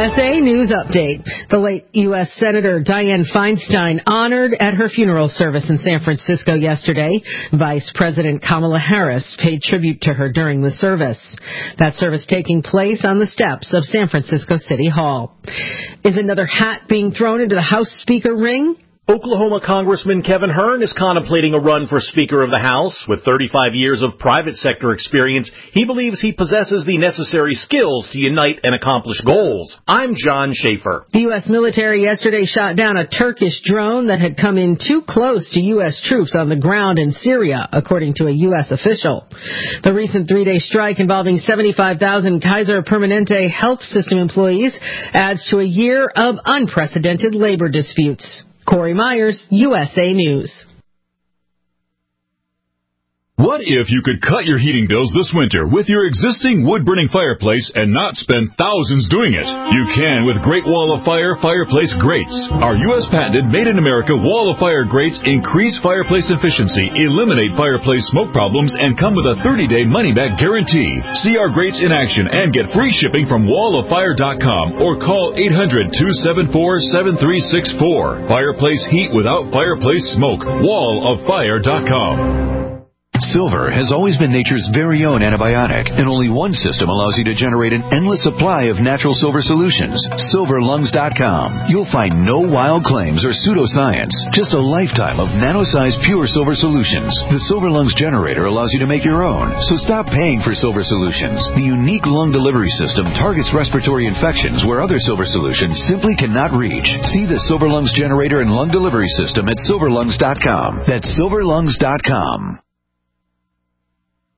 USA News Update. The late U.S. Senator Dianne Feinstein honored at her funeral service in San Francisco yesterday. Vice President Kamala Harris paid tribute to her during the service. That service taking place on the steps of San Francisco City Hall. Is another hat being thrown into the House Speaker ring? Oklahoma Congressman Kevin Hern is contemplating a run for Speaker of the House. With 35 years of private sector experience, he believes he possesses the necessary skills to unite and accomplish goals. I'm John Schaefer. The U.S. military yesterday shot down a Turkish drone that had come in too close to U.S. troops on the ground in Syria, according to a U.S. official. The recent three-day strike involving 75,000 Kaiser Permanente health system employees adds to a year of unprecedented labor disputes. Corey Myers, USA News. What if you could cut your heating bills this winter with your existing wood-burning fireplace and not spend thousands doing it? You can with Great Wall of Fire fireplace grates. Our U.S.-patented, made-in-America Wall of Fire grates increase fireplace efficiency, eliminate fireplace smoke problems, and come with a 30-day money-back guarantee. See our grates in action and get free shipping from walloffire.com or call 800-274-7364. Fireplace heat without fireplace smoke. walloffire.com. Silver has always been nature's very own antibiotic, and only one system allows you to generate an endless supply of natural silver solutions. SilverLungs.com. You'll find no wild claims or pseudoscience, just a lifetime of nano-sized pure silver solutions. The Silver Lungs generator allows you to make your own, so stop paying for silver solutions. The unique lung delivery system targets respiratory infections where other silver solutions simply cannot reach. See the Silver Lungs generator and lung delivery system at SilverLungs.com. That's SilverLungs.com.